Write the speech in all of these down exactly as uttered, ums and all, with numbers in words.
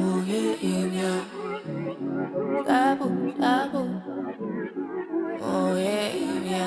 моє ім'я. Забудь, забудь моє ім'я.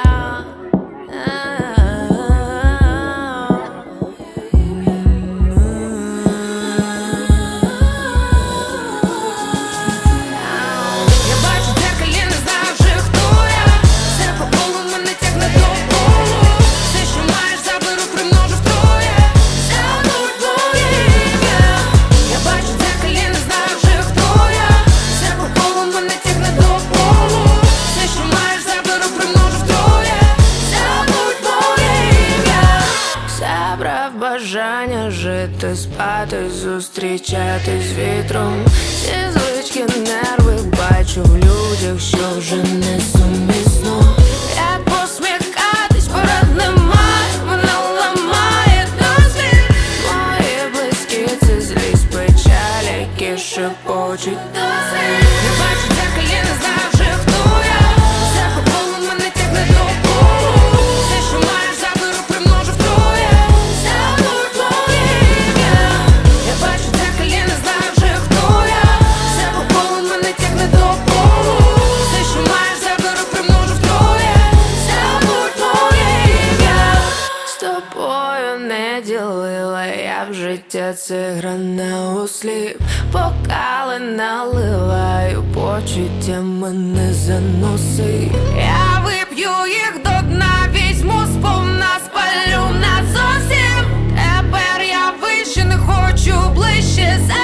Я бачу в дзеркалі, не знаю вже хто я. Все по колу мене тягне до болу. Все, що маєш, заберу, примножу втроє. Забудь моє ім'я. Я бачу в дзеркалі, не знаю вже хто я. Все по колу мене тягне до болу. Все, що маєш, заберу, примножу втроє. Забудь моє ім'я. Забрав бажання жити, спати, зустрічатись з вітром. Всі звички, нерви бачу в людях, що вже не сумісно. Як посміхатись, порад немає, вона ламає досвід. Мої близькі — це злість, печаль, які шепочуть досвід. Я бачу в дзеркалі, не знаю вже хто я. Все по колу мене тягне до болу. Все, що маєш, заберу, примножу втроє. Забудь моє ім'я. Я бачу в дзеркалі, не знаю вже хто я. Все по колу мене тягне до болу. Все, що маєш, заберу, примножу втроє. Забудь моє ім'я. З тобою не ділила я в життя, це гра на осліп. Бокали наливаю, почуттями не заноси. Я вип'ю їх до дна, візьму сповна, спалю назовсім. Тепер я вище не хочу, ближче за